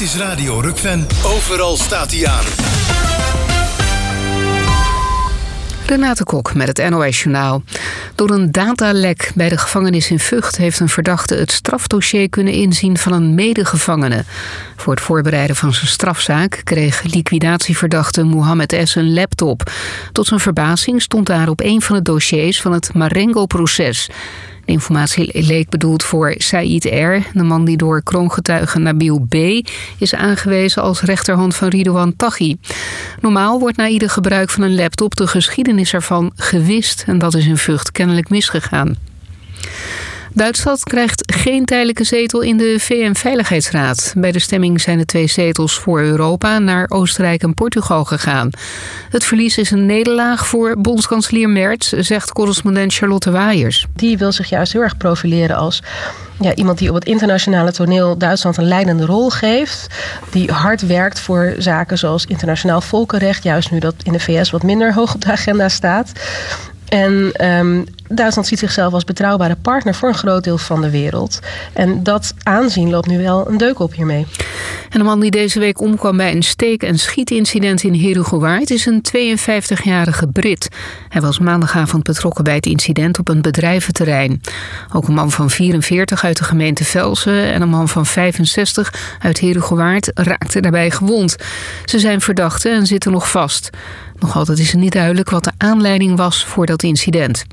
is Radio Rukven. Overal staat hij aan. Renate Kok met het NOS-journaal. Door een datalek bij de gevangenis in Vught heeft een verdachte het strafdossier kunnen inzien van een medegevangene. Voor het voorbereiden van zijn strafzaak kreeg liquidatieverdachte Mohammed S. een laptop. Tot zijn verbazing stond daar op een van de dossiers van het Marengo-proces. De informatie leek bedoeld voor Said R., de man die door kroongetuige Nabil B. is aangewezen als rechterhand van Ridouan Taghi. Normaal wordt na ieder gebruik van een laptop de geschiedenis ervan gewist en dat is in Vught kennelijk misgegaan. Duitsland krijgt geen tijdelijke zetel in de VN-veiligheidsraad. Bij de stemming zijn de 2 zetels voor Europa naar Oostenrijk en Portugal gegaan. Het verlies is een nederlaag voor bondskanselier Merz, zegt correspondent Charlotte Waaiers. Die wil zich juist heel erg profileren als iemand die op het internationale toneel Duitsland een leidende rol geeft. Die hard werkt voor zaken zoals internationaal volkenrecht, juist nu dat in de VS wat minder hoog op de agenda staat. En Duitsland ziet zichzelf als betrouwbare partner voor een groot deel van de wereld. En dat aanzien loopt nu wel een deuk op hiermee. En de man die deze week omkwam bij een steek- en schietincident in Herugewaard is een 52-jarige Brit. Hij was maandagavond betrokken bij het incident op een bedrijventerrein. Ook een man van 44 uit de gemeente Velsen en een man van 65 uit Herugewaard raakten daarbij gewond. Ze zijn verdachten en zitten nog vast. Nog altijd is er niet duidelijk wat de aanleiding was voor dat incident.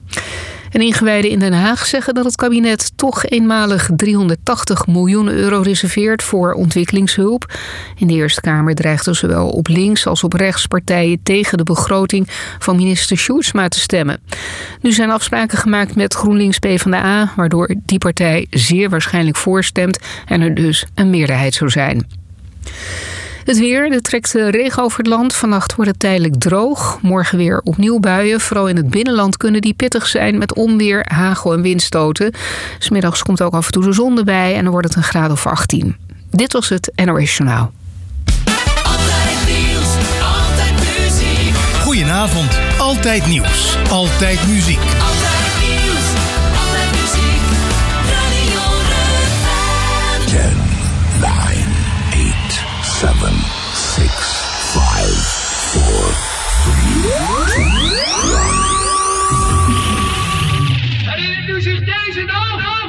En ingewijden in Den Haag zeggen dat het kabinet toch eenmalig 380 miljoen euro reserveert voor ontwikkelingshulp. In de Eerste Kamer dreigden zowel op links als op rechts partijen tegen de begroting van minister Sjoerdsma te stemmen. Nu zijn afspraken gemaakt met GroenLinks PvdA, waardoor die partij zeer waarschijnlijk voorstemt en er dus een meerderheid zou zijn. Het weer, er trekt regen over het land. Vannacht wordt het tijdelijk droog. Morgen weer opnieuw buien. Vooral in het binnenland kunnen die pittig zijn met onweer, hagel en windstoten. 'S Middags komt ook af en toe de zon erbij en dan wordt het een graad of 18. Dit was het NOS Journaal. Altijd nieuws, altijd muziek. Goedenavond, altijd nieuws, altijd muziek. Altijd nieuws, altijd muziek. Radio Rukven. 10, 9, 8, 7, 6, 5, 4, 3, 2, 1. Herinnert u zich deze nog?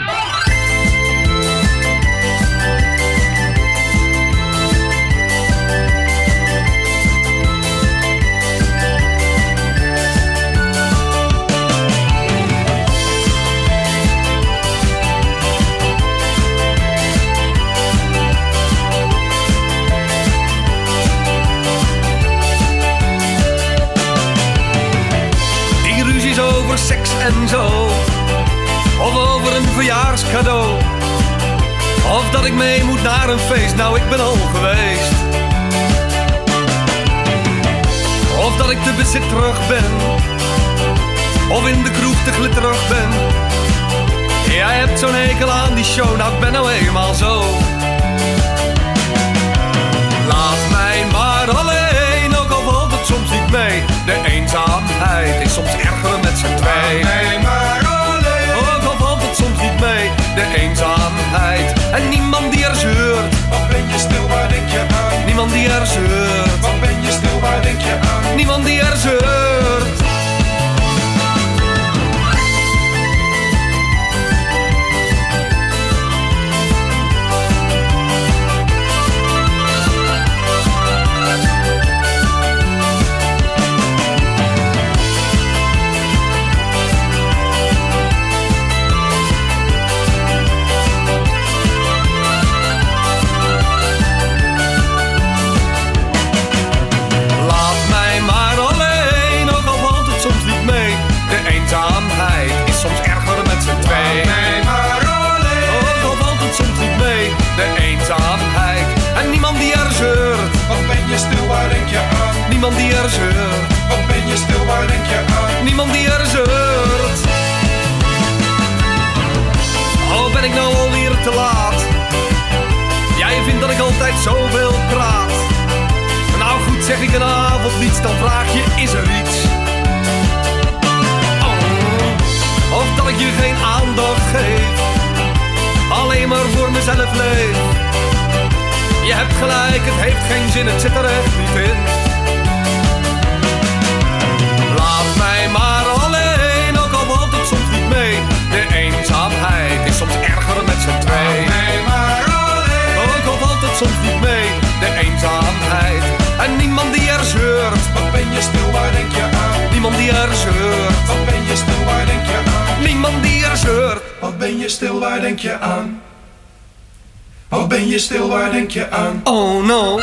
Seks en zo, of over een verjaarscadeau, of dat ik mee moet naar een feest, nou ik ben al geweest. Of dat ik te bezitterig ben, of in de kroeg te glitterig ben. Jij hebt zo'n hekel aan die show, nou ik ben nou eenmaal zo. Laat mij maar alleen, ook al valt het soms niet mee. De eenzaamheid is soms erger met z'n twee. Laat mij maar alleen, ook al valt het soms niet mee. De eenzaamheid en niemand die er zeurt. Wat ben je stil, waar denk je aan? Niemand die er zeurt. Wat ben je stil, waar denk je aan? Niemand die er zeurt. Niemand die er zeurt. Wat ben je stil, waar denk je aan? Niemand die er zeurt. Oh, ben ik nou alweer te laat? Jij vindt dat ik altijd zoveel praat. Nou goed, zeg ik een avond niets, dan vraag je, is er iets? Oh, of dat ik je geen aandacht geef, alleen maar voor mezelf leef. Je hebt gelijk, het heeft geen zin, het zit er echt niet in. Laat mij maar alleen, ook al valt het soms niet mee. De eenzaamheid is soms erger met z'n twee. Laat mij maar alleen, ook al valt het soms niet mee. De eenzaamheid en niemand die er zeurt. Wat ben je stil, waar denk je aan? Niemand die er zeurt. Wat ben je stil, waar denk je aan? Niemand die er zeurt. Wat ben je stil, waar denk je aan? Wat ben je stil, waar denk je aan? Oh no.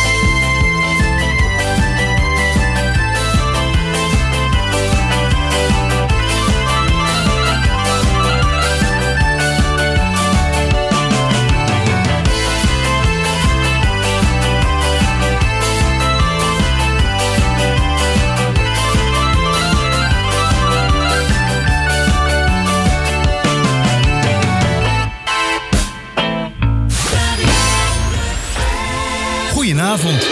Goedenavond.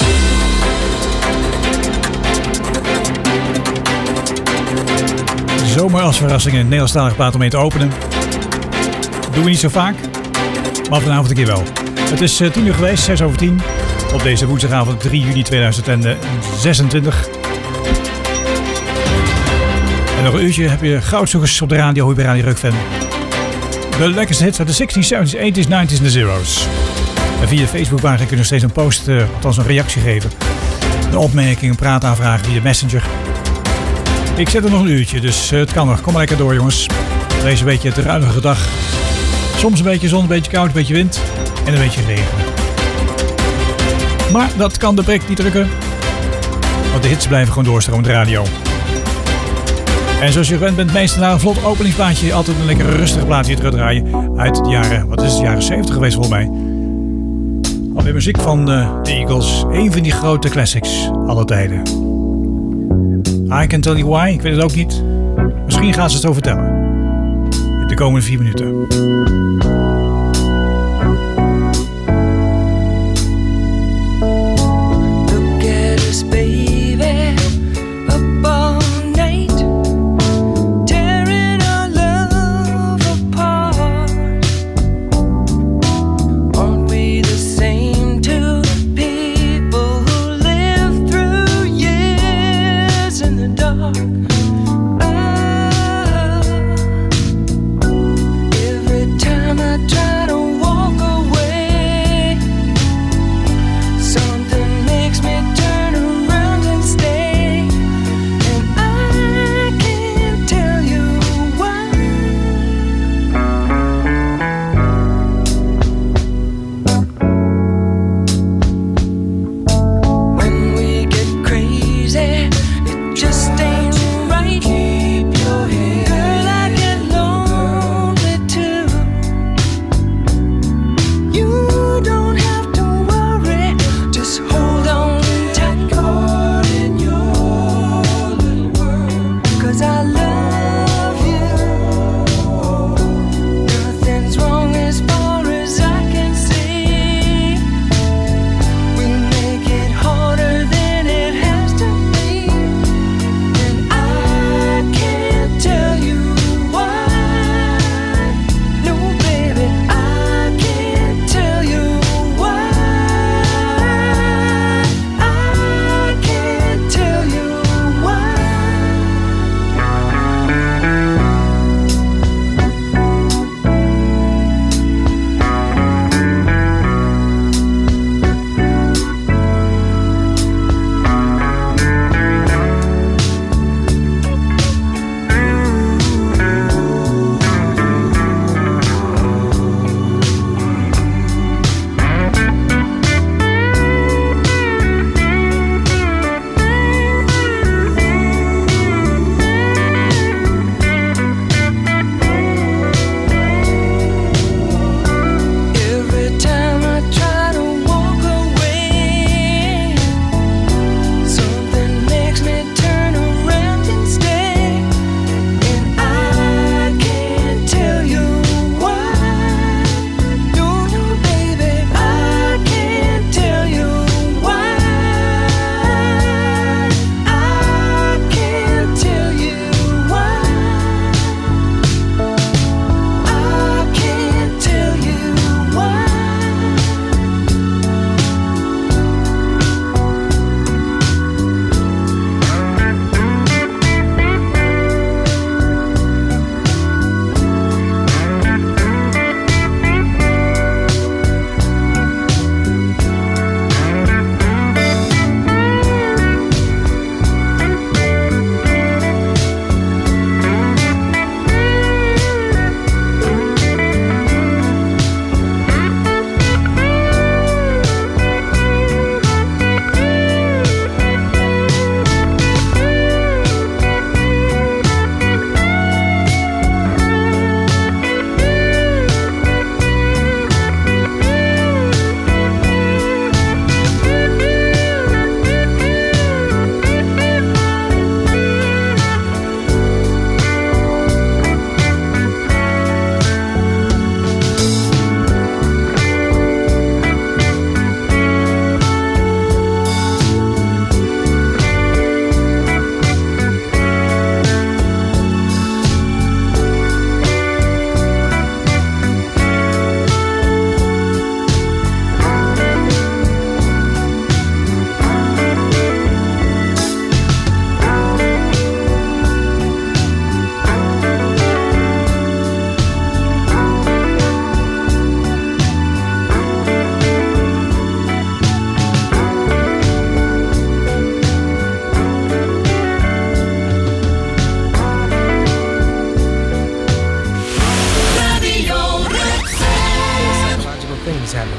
Zomaar als verrassing een Nederlandstalig plaat om mee te openen. Doen we niet zo vaak, maar vanavond een keer wel. Het is 10 uur geweest, 6 over 10. Op deze woensdagavond 3 juni 2026. En nog een uurtje heb je goudzoekers op de radio, hoe je bij Radio Rock-fan. De lekkerste hits uit de 60s, 70s, 80s, 90s en de zeros. En via de Facebookpagina kun je nog steeds een post, althans een reactie geven. Een opmerking, een praataanvraag via Messenger. Ik zet er nog een uurtje, dus het kan nog. Kom maar lekker door, jongens. Deze beetje het ruimige dag. Soms een beetje zon, een beetje koud, een beetje wind en een beetje regen. Maar dat kan de prik niet drukken. Want de hits blijven gewoon doorstromen op de radio. En zoals je gewend bent, meestal na een vlot openingsplaatje altijd een lekker rustig plaatje terug draaien. Uit de jaren, wat is het, jaren 70 geweest volgens mij. Alweer muziek van de Eagles. Een van die grote classics aller tijden. I Can Tell You Why, ik weet het ook niet. Misschien gaan ze het zo vertellen. In de komende 4 minuten. Look at us, baby, up all night, tearing our love apart. Aren't we the same two people who live through years in the dark? Every time I iets hebben.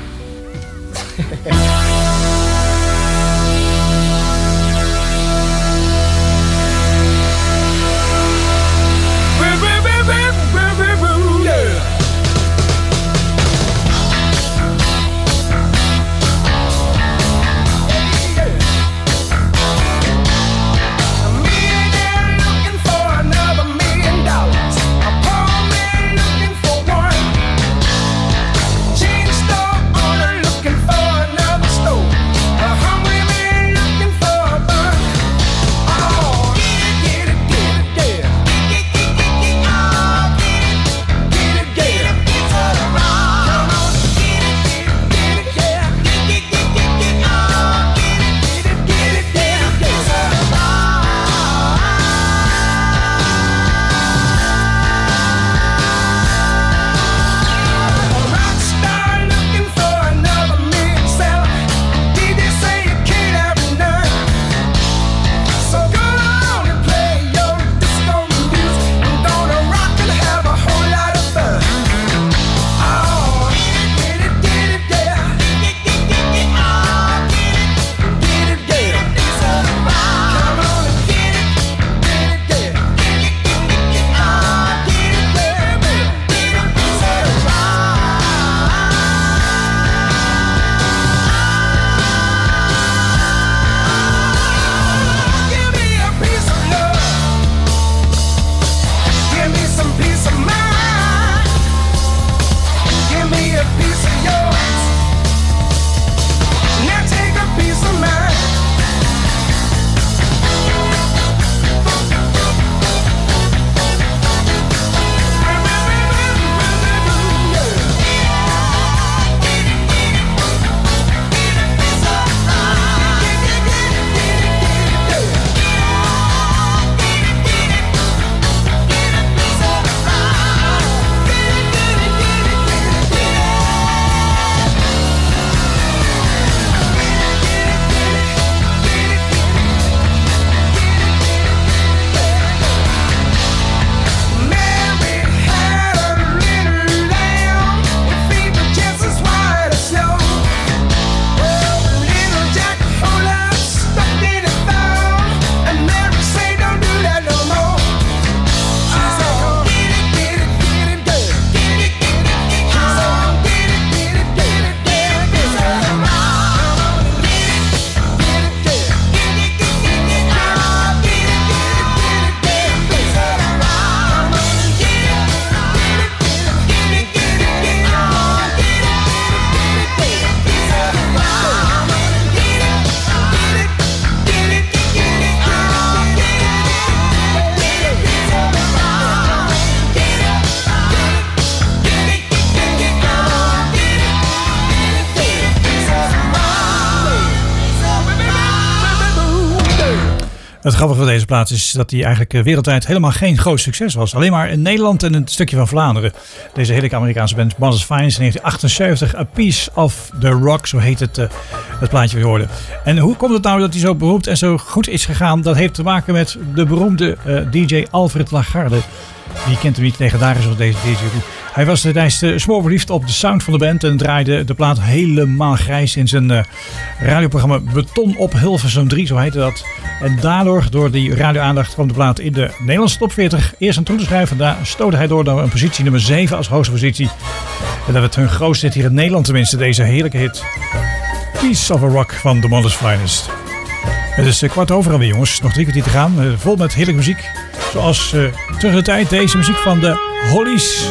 Het grappige van deze plaats is dat hij eigenlijk wereldwijd helemaal geen groot succes was. Alleen maar in Nederland en een stukje van Vlaanderen. Deze heerlijke Amerikaanse band Mother's Finest in 1978. A Piece of the Rock, zo heet het plaatje weer hoorde. En hoe komt het nou dat hij zo beroemd en zo goed is gegaan? Dat heeft te maken met de beroemde DJ Alfred Lagarde. Wie kent hem niet, legendarisch als deze DJ. Hij was tijdens smoorverliefd op de sound van de band en draaide de plaat helemaal grijs in zijn radioprogramma Beton op Hilversum 3, zo heette dat. En daardoor, door die radioaandacht, kwam de plaat in de Nederlandse top 40 eerst aan toe te schrijven. Daar stootte hij door naar een positie nummer 7 als hoogste positie. En dat werd hun grootste hit hier in Nederland tenminste, deze heerlijke hit. Piece of a Rock van The Mother's Finest. Het is 15:15 alweer, jongens. Nog 3 kwartier te gaan. Vol met heerlijke muziek. Zoals terug in de tijd deze muziek van de Hollies.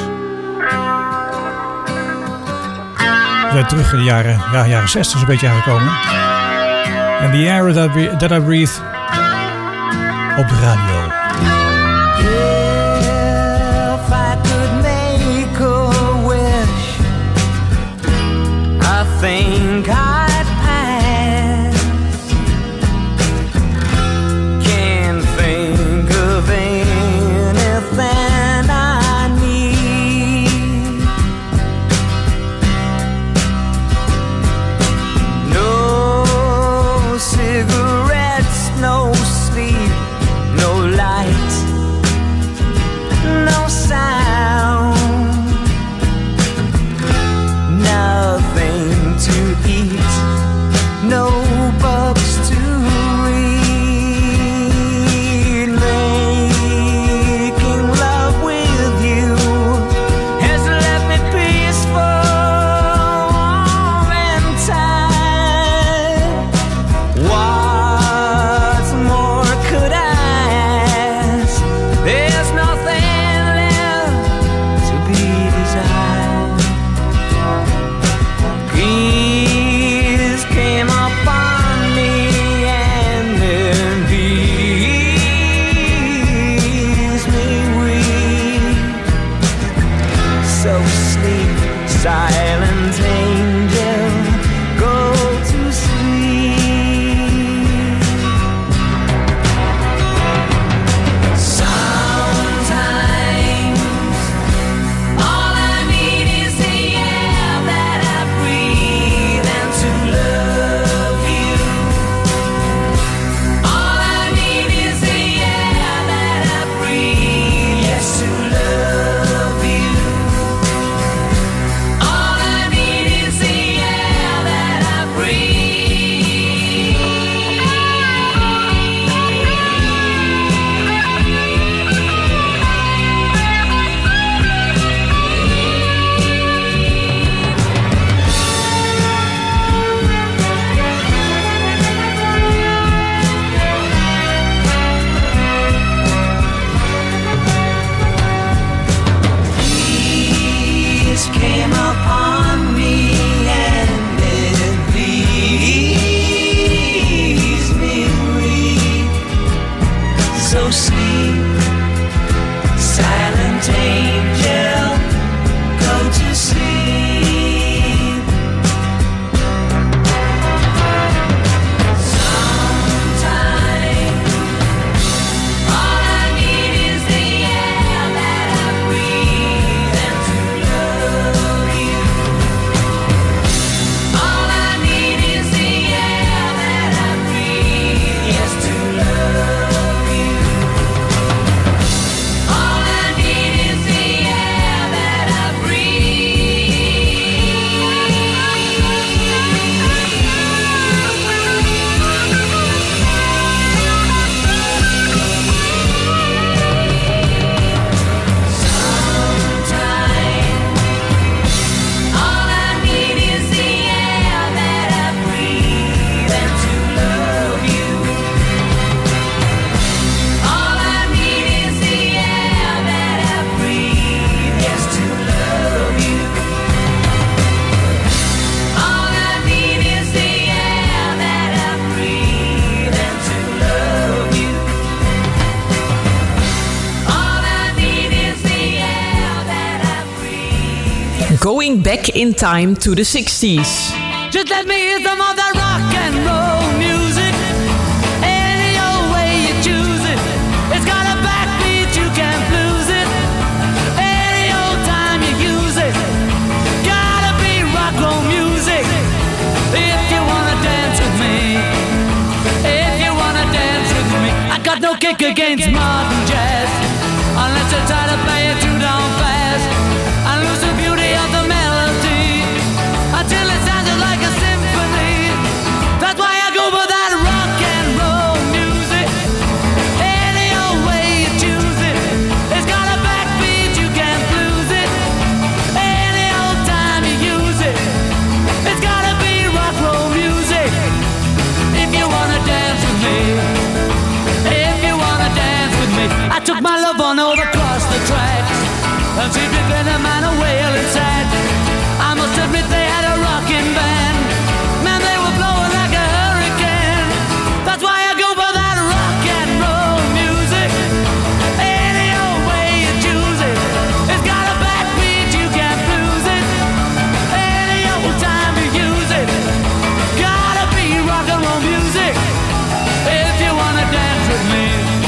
We zijn terug in de jaren 60 een beetje aangekomen. En The Air That I Breathe op de radio. If I could make a wish, I think I'd pass. Can't think of anything I need. No cigarettes, no sleep, no light. silent angel, go to sleep. Sometimes all I need is the air that I breathe and to love you. All I need is the air that I breathe, yes, to love you. All I need is the air that I breathe. Peace came upon me and it pleased me great. So sleep, silent angel, go to sleep. Sometimes all I need is the air that I breathe and to love you. All I need is the air that I breathe, yes, to love you. All I need is the air that I Sometimes all I need is the air that I breathe and to love you. All I need is the air that I breathe, yes, to love you. All I need is the air that I breathe and to love you. All I need is the air that I breathe. Going back in time to the 60s. Just let me hear some of that rock and roll music. Any old way you choose it. It's got a backbeat, you can't lose it. Any old time you use it. Gotta be rock roll music. If you wanna dance with me. If you wanna dance with me. I got no kick against modern jazz. Unless you try to play it too down fast. I lose the beauty of the melody. Until it sounded like a symphony. That's why I go for that rock and roll music. Any old way you choose it. It's got a backbeat, you can't lose it. Any old time you use it. It's gotta be rock roll music. If you wanna dance with me. If you wanna dance with me. I took my love on over across the tracks. And she became a man of whale inside. I must admit they had a rockin' band. Man, they were blowing like a hurricane. That's why I go for that rock and roll music. Any old way you choose it. It's got a backbeat, you can't lose it. Any old time you use it. Gotta be rock and roll music. If you wanna dance with me.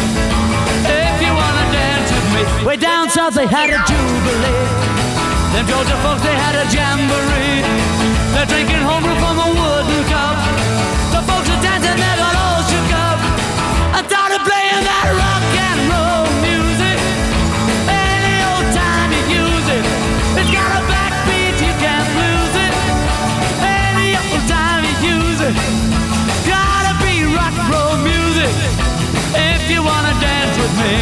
If you wanna dance with me. Way down south they had a jubilee. Them Georgia folks, they had a jamboree. They're drinking homebrew from a wooden cup. The folks are dancing, they got all shook up. I started playing that rock and roll music. Any old time you use it. It's got a backbeat, you can't lose it. Any old time you use it. Gotta be rock and roll music. If you wanna dance with me.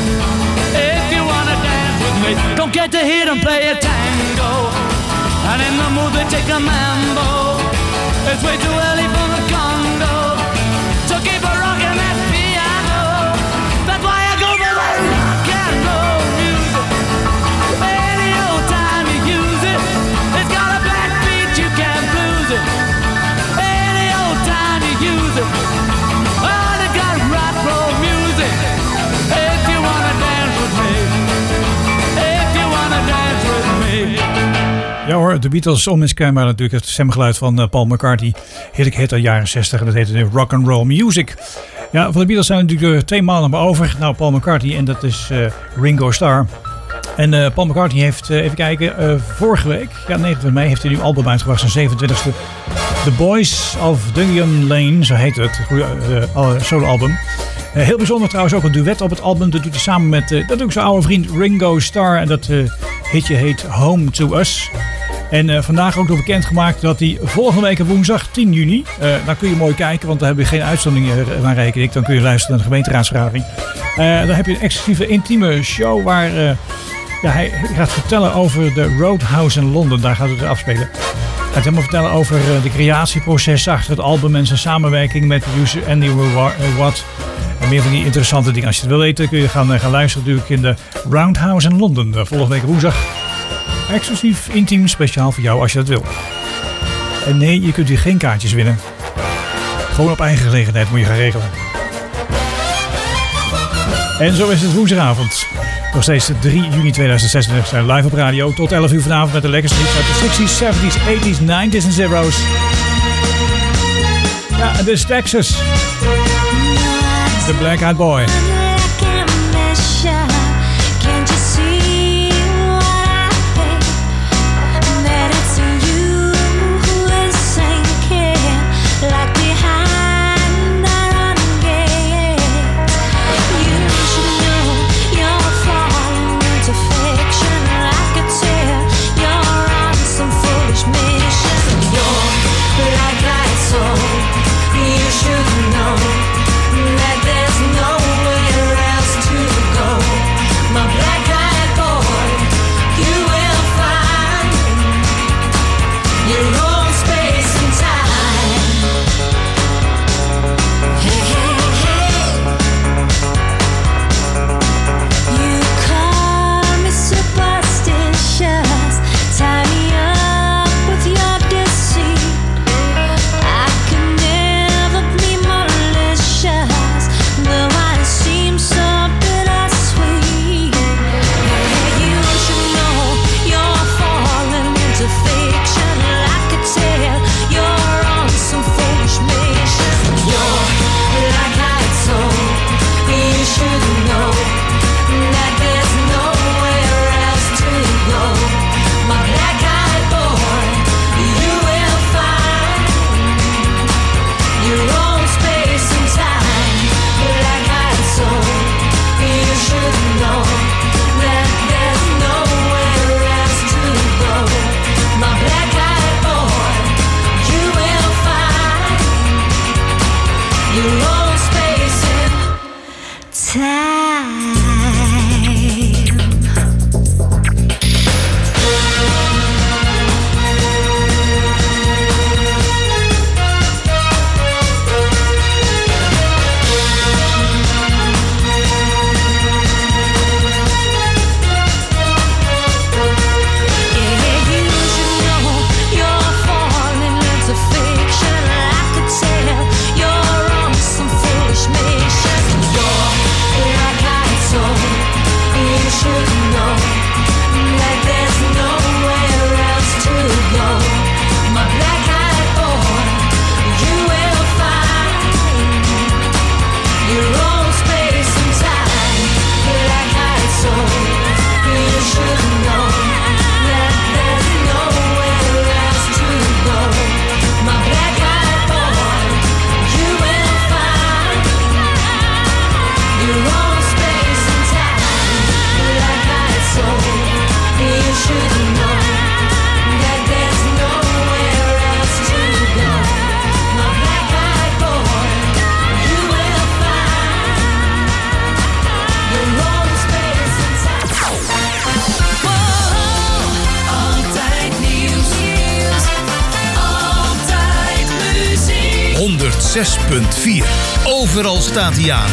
If you wanna dance with me. Don't get to hear them play a tango. And in the mood they take a mambo. It's way too early for the Congo. So keep a rockin' that piano. That's why I go for that rock and roll music. Any old time you use it. It's got a backbeat, you can't lose it. Any old time you use it. Oh, they got rock roll music. If you wanna dance with me. If you wanna dance with me. Ja hoor, de Beatles, onmiskenbaar natuurlijk het stemgeluid van Paul McCartney. Heerlijk hit uit de jaren 60 en dat heette nu Rock and Roll Music. Ja, van de Beatles zijn natuurlijk 2 mannen maar over. Nou, Paul McCartney en dat is Ringo Starr. En Paul McCartney heeft, even kijken, vorige week, ja 29 mei, heeft hij een album uitgebracht, zijn 27e. The Boys of Dungan Lane, zo heet het, solo-album. Heel bijzonder trouwens ook een duet op het album. Dat doet hij samen met zijn oude vriend Ringo Starr. En dat hitje heet Home to Us. En vandaag ook nog bekendgemaakt dat hij volgende week woensdag 10 juni... dan kun je mooi kijken, want daar hebben we geen uitzending aan rekening. Dan kun je luisteren naar de gemeenteraadsvergadering. Dan heb je een exclusieve intieme show waar hij gaat vertellen over de Roadhouse in Londen. Daar gaat het afspelen. Hij gaat helemaal vertellen over de creatieproces achter het album en zijn samenwerking met producer Andy Watt. En meer van die interessante dingen. Als je het wil weten kun je gaan luisteren natuurlijk in de Roundhouse in Londen. Volgende week woensdag. Exclusief, intiem, speciaal voor jou als je dat wil. En nee, je kunt hier geen kaartjes winnen. Gewoon op eigen gelegenheid moet je gaan regelen. En zo is het woensdagavond. Nog steeds 3 juni 2026 zijn live op radio. Tot 11 uur vanavond met de lekkerste hits uit de 60s, 70s, 80s, 90s en zeros. Ja, en dit is Texas. The Black Eyed Boy. Overal staat hij aan.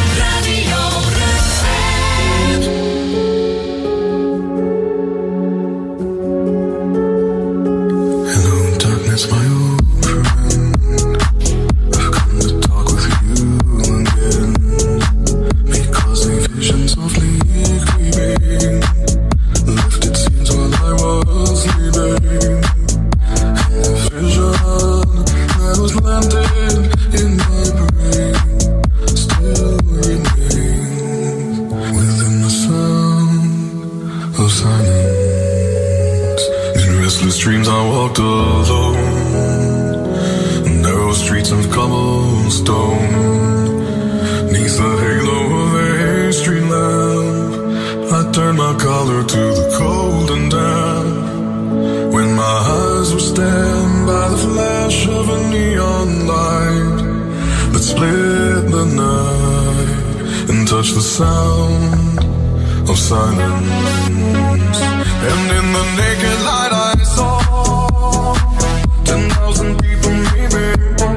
Hello darkness, my old friend. I've come to talk with you again, because a vision softly creeping left its scenes while I was sleeping. I walked alone, narrow streets of cobblestone, neath the halo of a street lamp, I turned my collar to the cold and damp. When my eyes were stabbed by the flash of a neon light that split the night and touched the sound of silence. And in the naked light I saw 10,000 people maybe,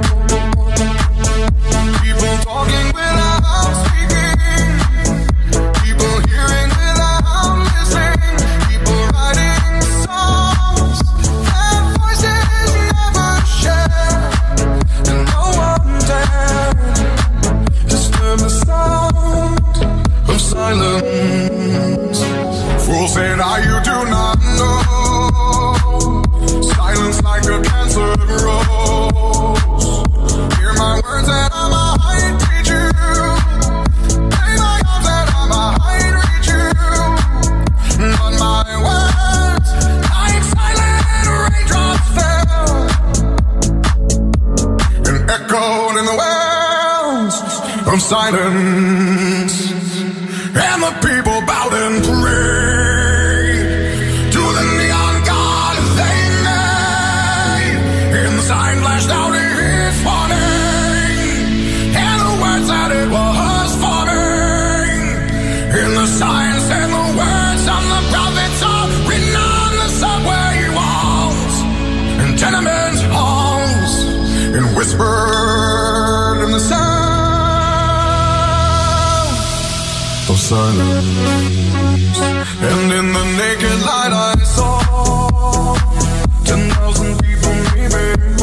people talking without speaking, people hearing without listening, people writing songs that voices never share, and no one dared disturb the sound of silence. Fools say now you do not know, silence like a cancer grows. Hear my words and I might reach you, play my arms and I might reach you, but my words like silent raindrops fell and echoed in the wells of silence. And the people bowed and prayed to the neon god they made. And the sign flashed out his warning, and the words that it was forming. And the sign said the words of the prophets are written on the subway walls and tenement halls, and whispered in the sound of silence. And in the naked light I saw 10,000 people maybe,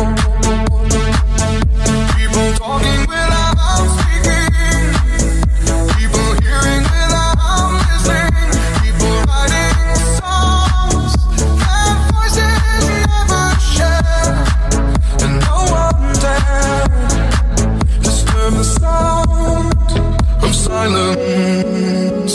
people talking without speaking, people hearing without listening, people writing songs that voices never share, and no one dared disturb the sound of silence.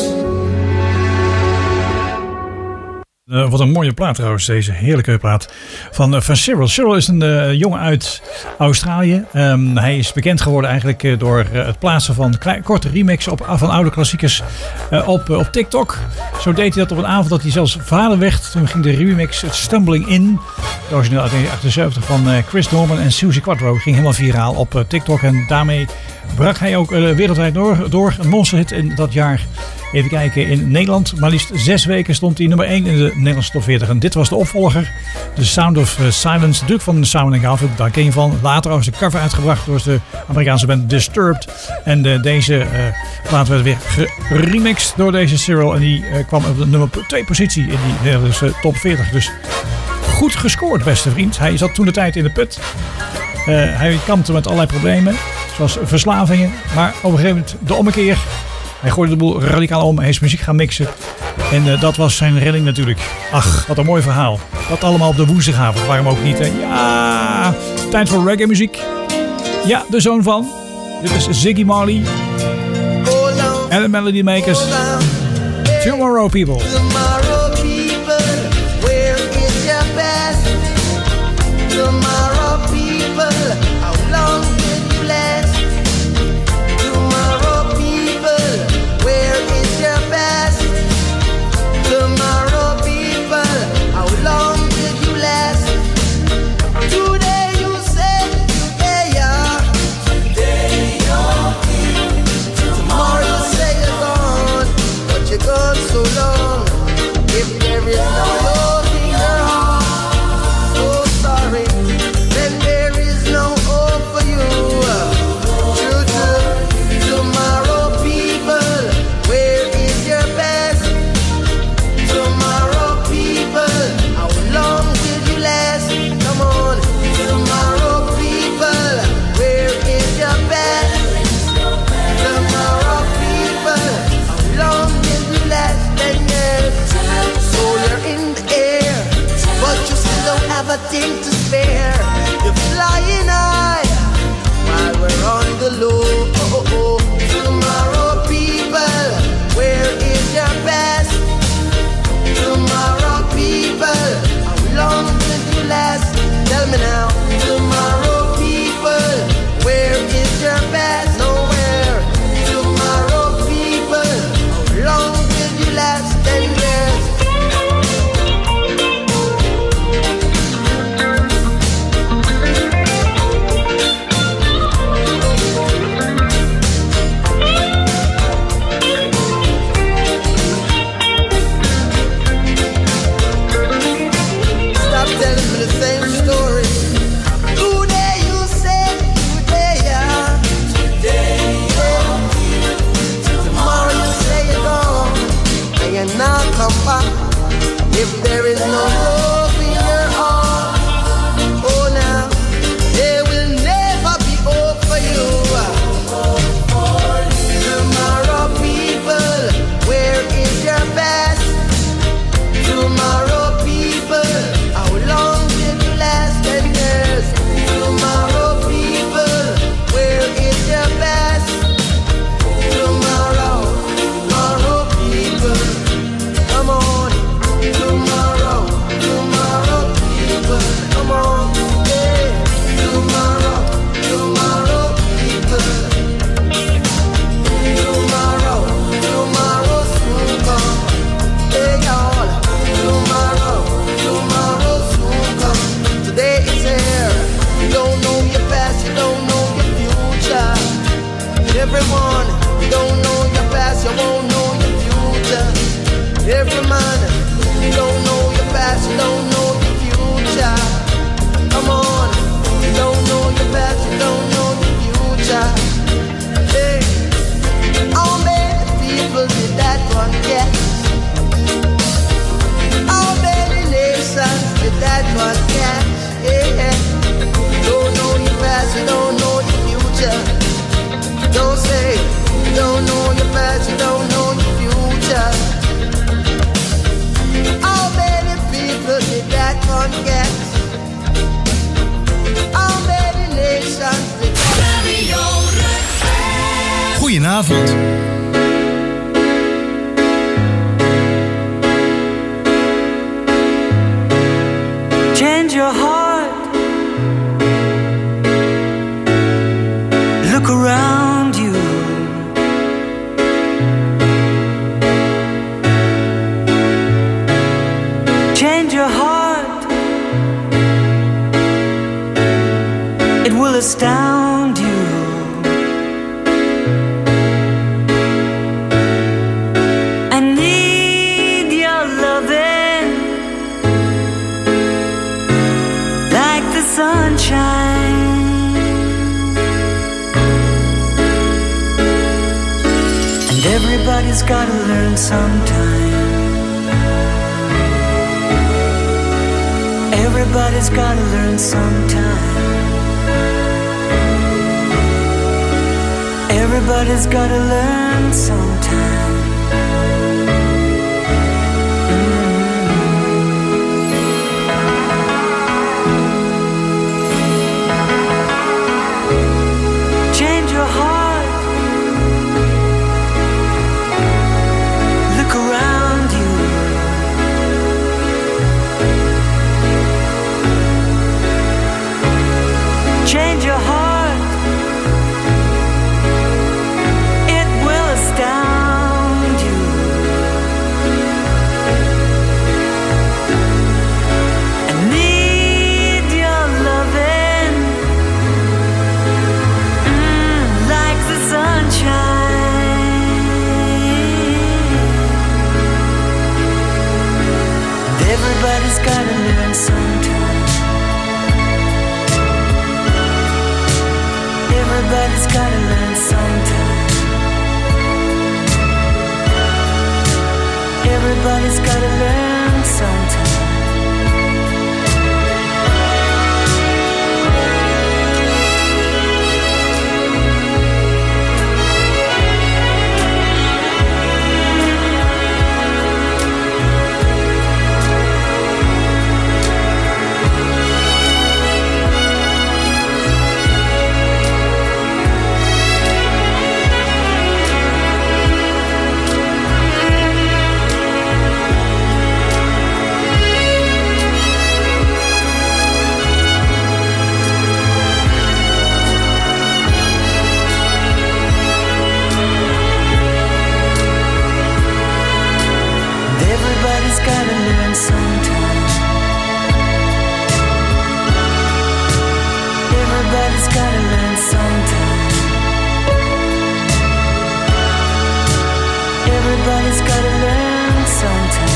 Wat een mooie plaat trouwens, deze heerlijke plaat van Cyril. Cyril is een jongen uit Australië. Hij is bekend geworden eigenlijk door het plaatsen van korte remixen van oude klassiekers op TikTok. Zo deed hij dat op een avond dat hij zelfs vader werd. Toen ging de remix Stumbling In, de origineel uit 1978 van Chris Norman en Suzy Quatro, ging helemaal viraal op TikTok. En daarmee brak hij ook wereldwijd door. Een monsterhit in dat jaar. Even kijken, in Nederland maar liefst 6 weken stond hij nummer 1 in de Nederlandse top 40. En dit was de opvolger, The Sound of Silence, natuurlijk van Simon & Garfunkel, daar ken je van. Later was de cover uitgebracht door de Amerikaanse band Disturbed. En deze plaat werd weer geremixed door deze Cyril. En die kwam op de nummer 2 positie in die Nederlandse top 40. Dus goed gescoord, beste vriend. Hij zat toen de tijd in de put. Hij kampte met allerlei problemen, zoals verslavingen. Maar op een gegeven moment de ommekeer. Hij gooide de boel radicaal om, hij is muziek gaan mixen. En dat was zijn redding natuurlijk. Ach, wat een mooi verhaal. Dat allemaal op de woensdagavond, waarom ook niet. Hè? Ja, tijd voor reggae muziek. Ja, de zoon van. Dit is Ziggy Marley. En de Melody Makers. Tomorrow People. Tomorrow people, where is your best? Tomorrow people, how long will you last? Tomorrow people, where is your best? Tomorrow people, how long will you last? Today you say, today you're here. Tomorrow you say you're gone, but you're gone so long. If there is no love in your heart, oh sorry, then there is no hope for you. True, true. Tomorrow people, where is your best? Tomorrow people, how long will you last? Come on. Tomorrow people, where is your best? Tomorrow people, how long will you last? Then yes, so you're in the air, but you still don't have a thing to spare. You're flying high while we're on the low. Oh, oh, oh. Tomorrow people, where is your best? Tomorrow people, how long will you last? zaterdagavond. Change your heart. Look around you. Change your heart. It will astound you. I need your loving like the sunshine. And everybody's gotta learn sometime. Everybody's gotta learn sometime. Everybody's gotta learn sometime. Change your heart. Look around you. Change your heart. It will astound you. I need your loving like the sunshine. And everybody's gotta learn sometime. Everybody's gotta learn sometime. Everybody's gotta learn sometime. Everybody's gotta learn sometime. Everybody's gotta learn sometime. Everybody's gotta learn sometime.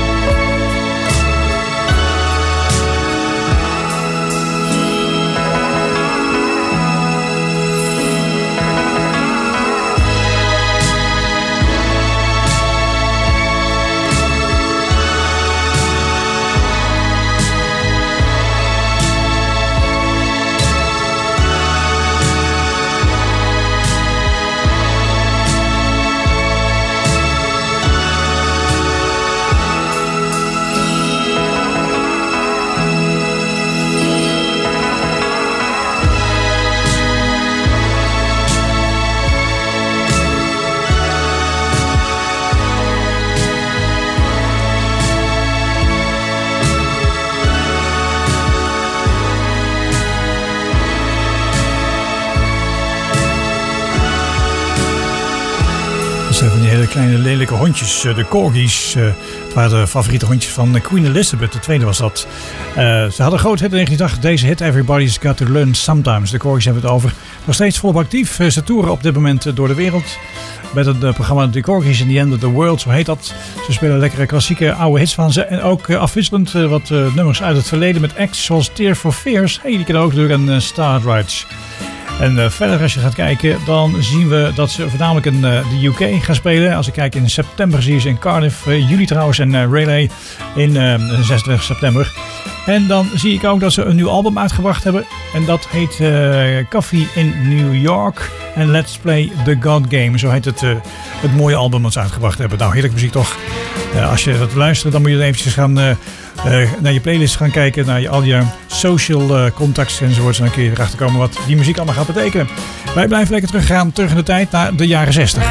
Van die hele kleine lelijke hondjes, de corgis. Het waren de favoriete hondjes van Queen Elizabeth, de tweede was dat. Ze hadden een groot hit in 1980, deze hit Everybody's Got to Learn Sometimes. De corgis hebben het over. Nog steeds volop actief. Ze toeren op dit moment door de wereld. Met het programma The Corgis in the End of the World, zo heet dat. Ze spelen lekkere klassieke oude hits van ze. En ook afwisselend wat nummers uit het verleden met acts zoals Tear for Fears. Hey, die kennen ook natuurlijk en Starlights. En verder als je gaat kijken, dan zien we dat ze voornamelijk in de UK gaan spelen. Als ik kijk in september zie je ze in Cardiff, juli trouwens en Raleigh in 26 september. En dan zie ik ook dat ze een nieuw album uitgebracht hebben. En dat heet Coffee in New York. En Let's Play the God Game. Zo heet het mooie album dat ze uitgebracht hebben. Nou, heerlijke muziek toch. Als je dat luistert, dan moet je dan eventjes gaan naar je playlist gaan kijken. Naar al je social contacts enzovoorts. En dan kun je erachter komen wat die muziek allemaal gaat betekenen. Wij blijven lekker teruggaan, terug in de tijd naar de jaren 60.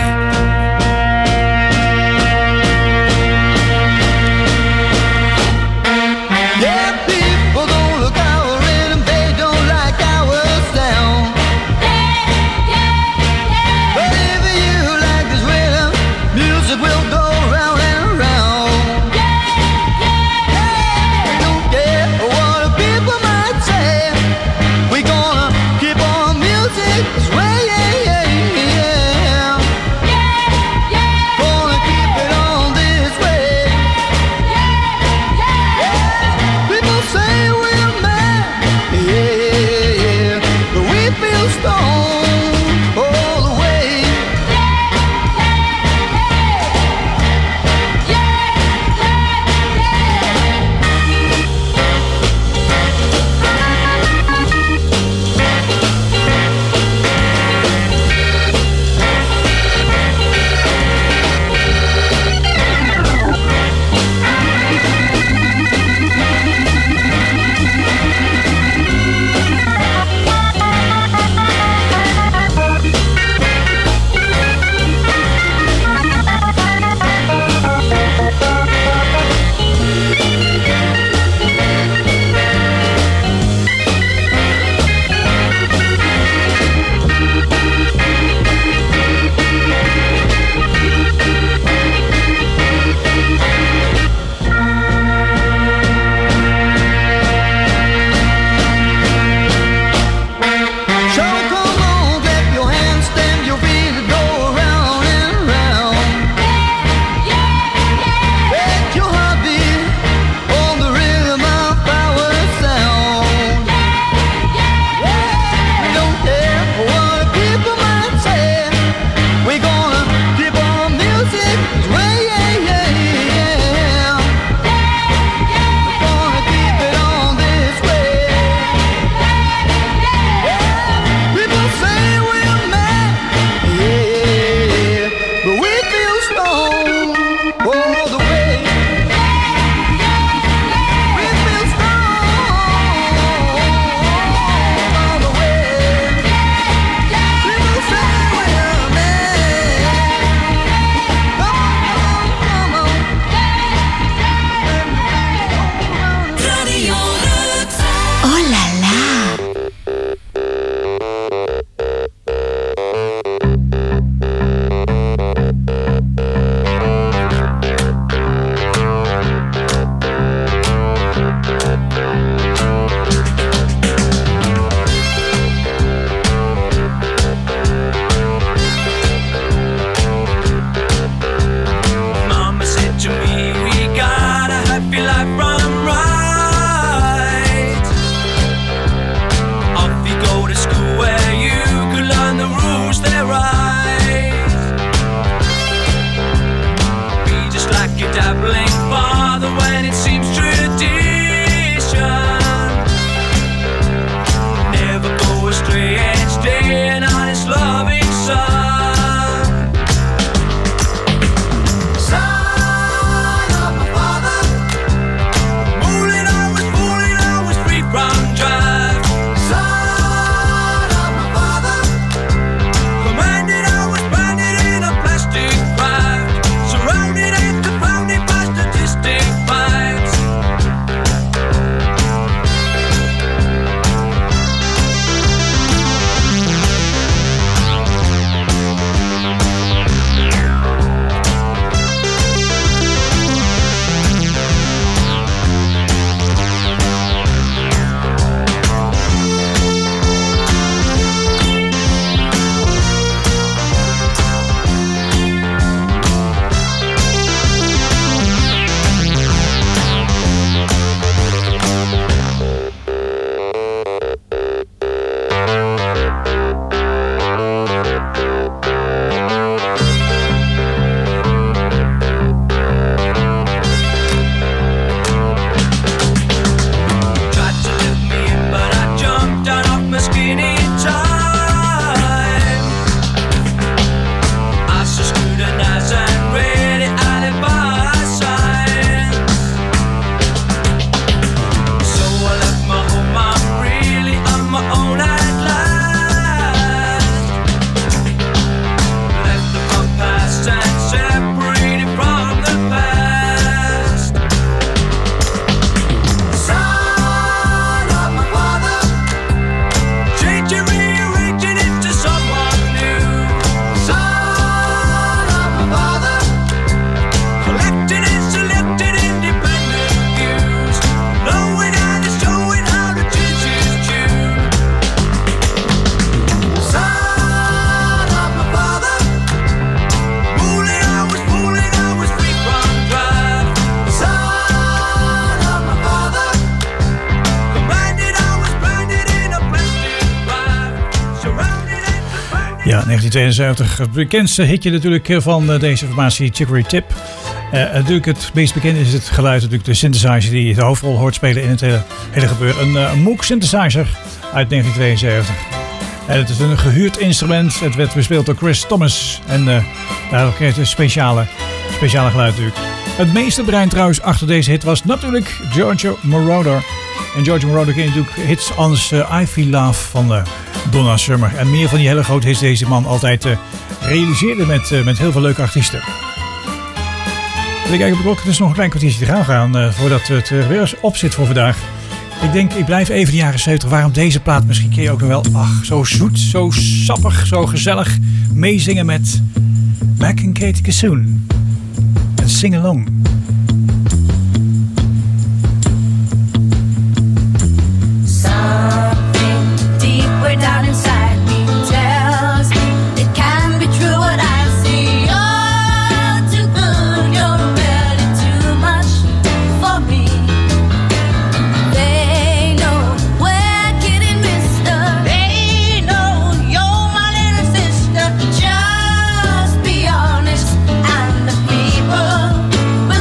Ja, 1972. Het bekendste hitje natuurlijk van deze formatie, Chicory Tip. Natuurlijk het meest bekende is het geluid, natuurlijk de synthesizer die de hoofdrol hoort spelen in het hele gebeuren. Een Moog synthesizer uit 1972. Het is een gehuurd instrument. Het werd bespeeld door Chris Thomas. En daardoor kreeg het een speciale geluid natuurlijk. Het meeste brein trouwens achter deze hit was natuurlijk Giorgio Moroder. En Giorgio Moroder kent natuurlijk hits als I Feel Love van Donna Summer. En meer van die hele grote hits deze man altijd realiseerde met heel veel leuke artiesten. Even kijken op de klok. Het is nog een klein kwartiertje te gaan voordat het weer op zit voor vandaag. Ik denk, ik blijf even de jaren 70. Waarom deze plaat? Misschien ken je ook nog wel. Ach, zo zoet, zo sappig, zo gezellig. Meezingen met Mac en Katie Kassoon. En Sing Along. Something deeper down inside me tells me it can be true what I see. You're too good, you're really too much for me. They know we're kidding, mister. They know you're my little sister. Just be honest, and the people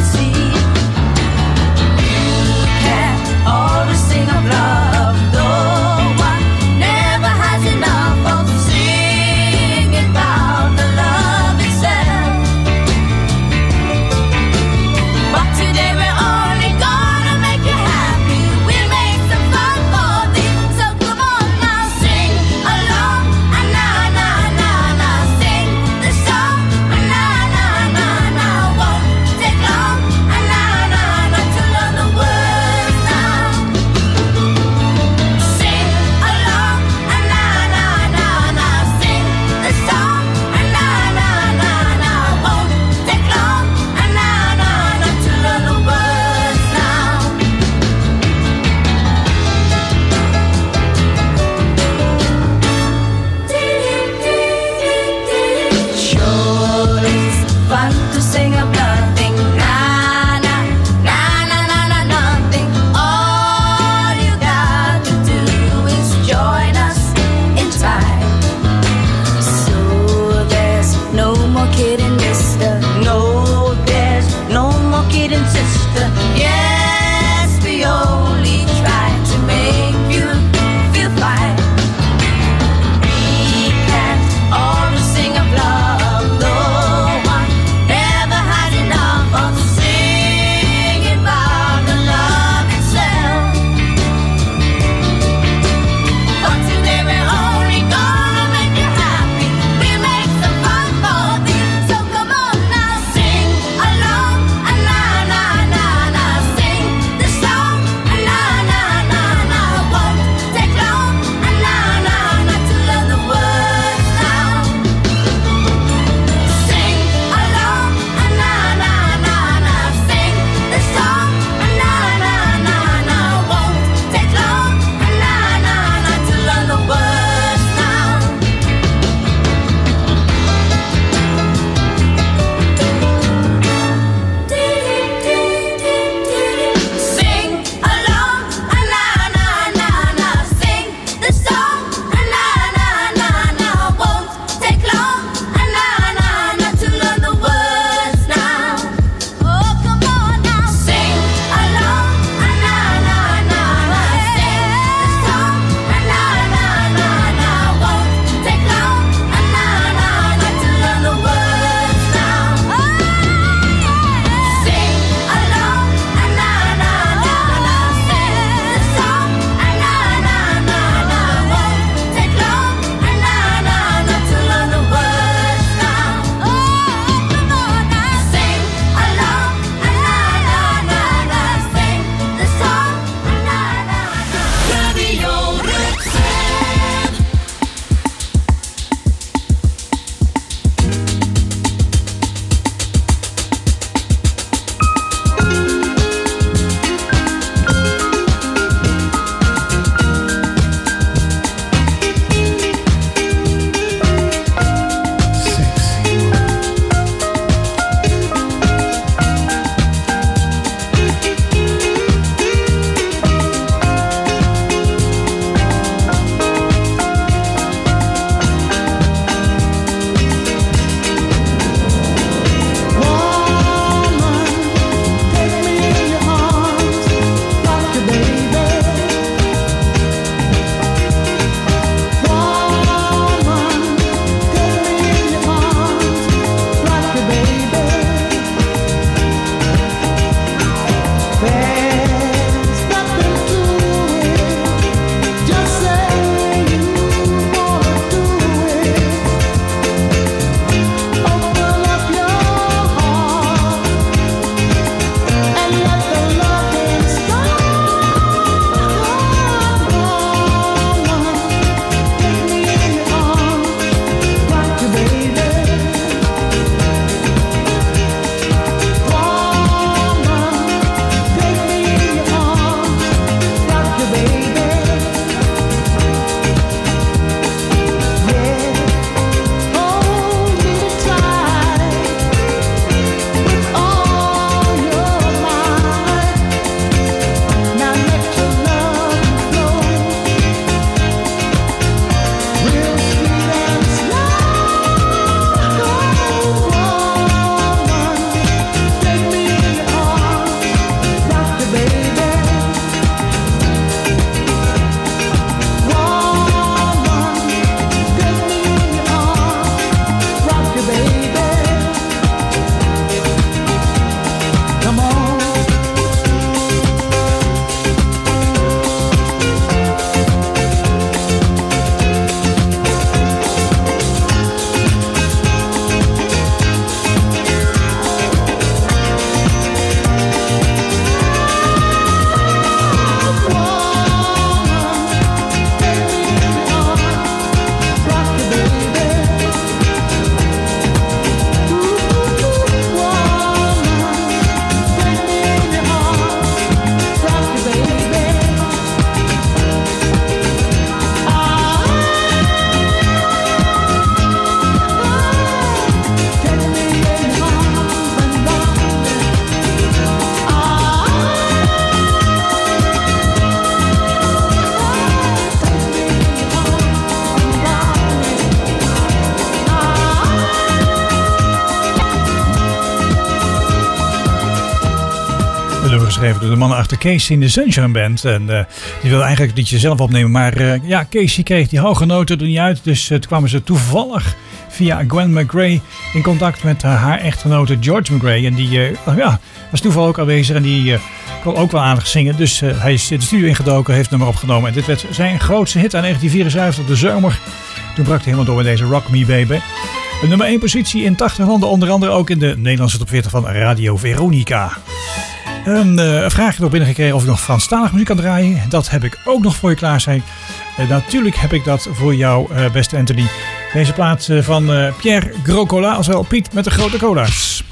geschreven door de mannen achter Casey in de Sunshine Band. En die wilde eigenlijk het liedje zelf opnemen. Maar Casey kreeg die hoge noten er niet uit. Dus toen kwamen ze toevallig via Gwen McRae in contact met haar echtgenote George McRae. En die was toevallig ook aanwezig en die kon ook wel aardig zingen. Dus hij is de studio ingedoken, heeft het nummer opgenomen. En dit werd zijn grootste hit aan 1974, de zomer. Toen brak hij helemaal door met deze Rock Me Baby. De nummer 1 positie in 80 landen, onder andere ook in de Nederlandse top 40 van Radio Veronica. Een vraagje nog binnengekregen of ik nog Franstalige muziek kan draaien. Dat heb ik ook nog voor je klaarstaan. Natuurlijk heb ik dat voor jou, beste Anthony. Deze plaat van Pierre Grocola, ofwel Piet met de grote cola's.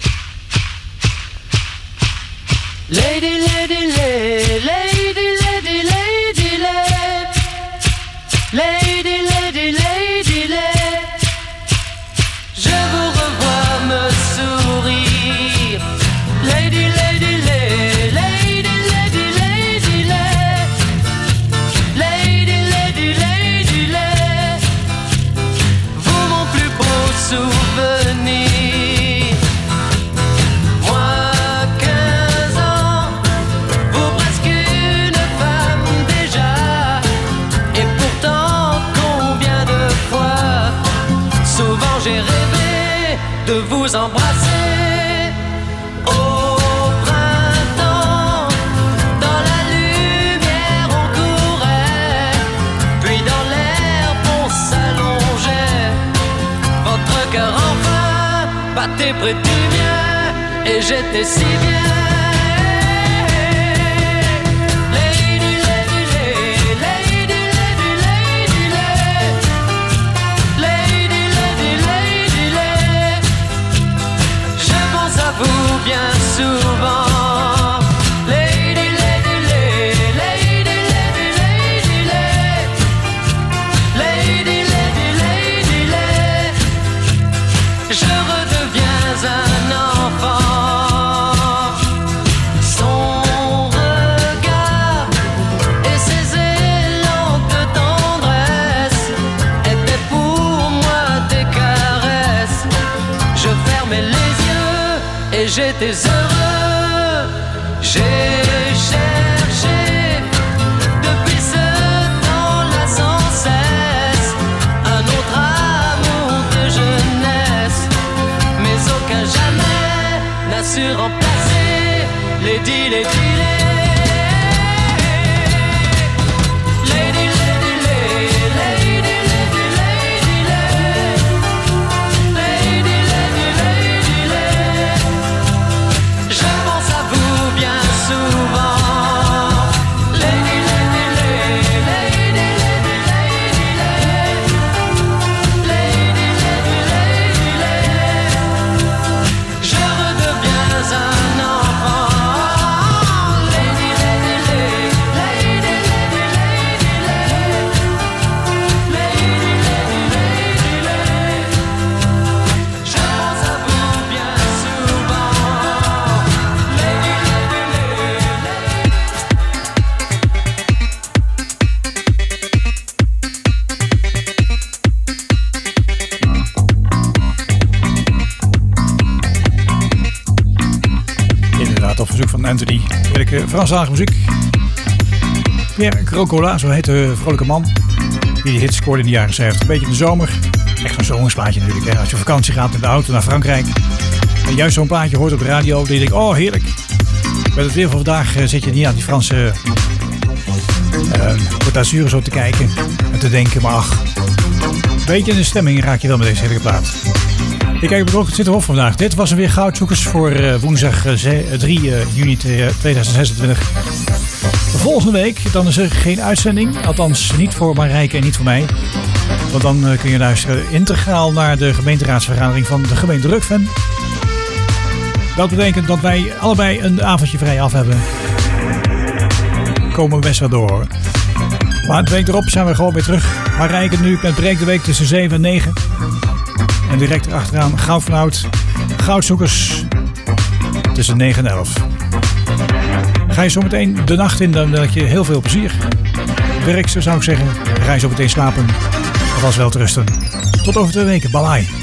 Lady, lady, lady, lady, lady, lady, lady, lady, lady, je vous revois me sourire. Lady, lady, lady, lady, lady, lady, lady, lady, lady, vous mon plus beau souvenir. J'ai rêvé de vous embrasser au printemps. Dans la lumière on courait, puis dans l'herbe on s'allongeait. Votre cœur enfin battait près du mien et j'étais si bien. Bien souvent, lady, lady, lady, lady, lady, lady, lady, lady, lady, je redeviens un enfant. Son regard et ses élans de tendresse étaient pour moi des caresses. Je fermais les yeux et j'étais heureux. J'ai cherché depuis ce temps-là sans cesse un autre amour de jeunesse, mais aucun jamais n'a su remplacer les dîlers. Anthony, heerlijke Franstalige muziek. Pierre Grocola, zo heet de vrolijke man die de hits scoorde in de jaren 70. Een beetje in de zomer. Echt zo'n zomersplaatje natuurlijk. Hè. Als je op vakantie gaat met de auto naar Frankrijk en juist zo'n plaatje hoort op de radio, dan denk ik, oh heerlijk. Met het weer van vandaag zit je niet aan die Franse Côte d'Azur zo te kijken en te denken, maar ach, een beetje in de stemming raak je wel met deze heerlijke plaat. Ik kijk op de klok, het zit erop vandaag. Dit was weer Goudzoekers voor woensdag 3 juni 2026. Volgende week dan is er geen uitzending. Althans niet voor Marijke en niet voor mij. Want dan kun je luisteren integraal naar de gemeenteraadsvergadering van de gemeente Rukven. Dat betekent dat wij allebei een avondje vrij af hebben. Komen we best wel door. Maar de week erop zijn we gewoon weer terug. Marijke nu met Breek de Week tussen 7 en 9. En direct erachteraan Goud van Oud, Goudzoekers tussen 9 en 11. Ga je zo meteen de nacht in, dan heb je heel veel plezier. Werk, zo zou ik zeggen. Ga je zo meteen slapen. Alvast wel te rusten. Tot over 2 weken. Bye bye.